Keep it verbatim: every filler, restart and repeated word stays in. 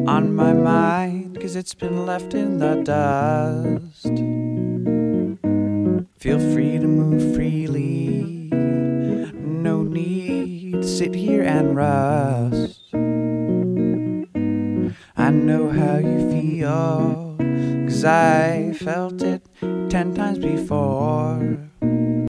on my mind, 'cause it's been left in the dust. Feel free to move freely, no need to sit here and rust. I know how you feel, 'cause I felt it ten times before.